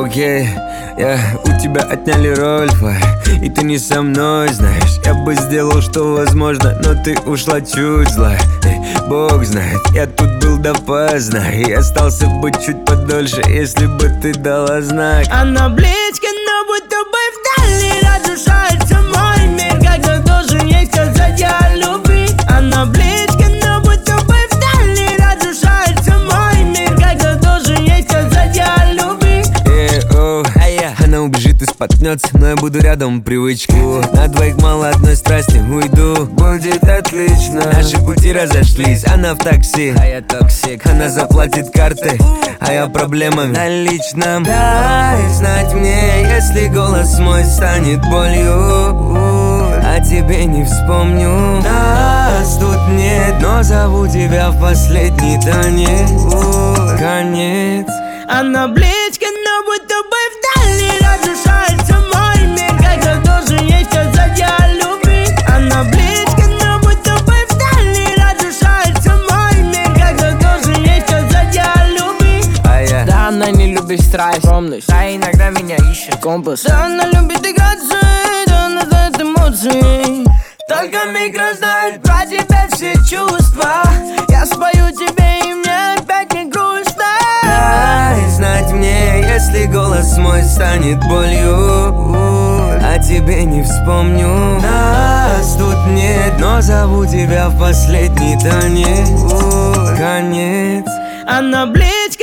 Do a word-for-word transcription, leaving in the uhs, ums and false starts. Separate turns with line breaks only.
Окей, я, у тебя отняли роль, и ты не со мной, знаешь. Я бы сделал, что возможно, но ты ушла чуть злая. Бог знает, я тут был допоздна и остался бы чуть подольше, если бы ты дала знак.
Она близко, но будто бы вдали разрушается мой мир, когда должен ей сказать я люби. Она близко, но будто бы вдали разрушается мой мир, когда должен ей сказать я люби.
Э-о, а я, она убежит и споткнется, но я буду рядом, привычку. На двоих мало одной страсти, уйду, будет отлично. Наши пути разошлись, она в такси, а я токсик. Она заплатит карты, а я проблемами наличным. Дай знать мне, если голос мой станет болью, а тебе не вспомню. Нас тут нет, но зову тебя в последний танец. Конец.
Она близко, но будто бы вдали разрушается мой мир, когда должен ей сказать я люби. Она близко, но будто бы вдали разрушается мой мир, когда должен ей сказать я люби.
А я,
Да, она не любит страсть, скромность, да, иногда меня ищет компас.
Да, она любит играться, да, она знает эмоции. Только микро знает про тебя все чувства. Я спою тебе, и мне опять не грустно.
дай знать мне, если голос мой станет болью, а тебе не вспомню. Нас тут нет, но зову тебя в последний танец. Конец.
Она близко,